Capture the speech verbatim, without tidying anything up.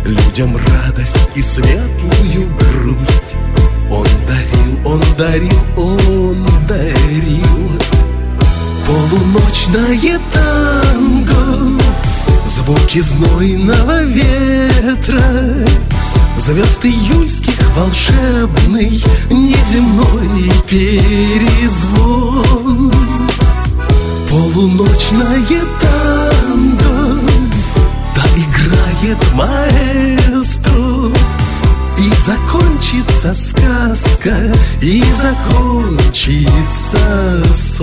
людям радость и светлую грусть. Он дарил, он дарил, он дарил полуночное танго, звуки знойного ветра, звезд июльских волшебный неземной перезвон. Полуночное танго, да играет маэстро, и закончится сказка, и закончится сон.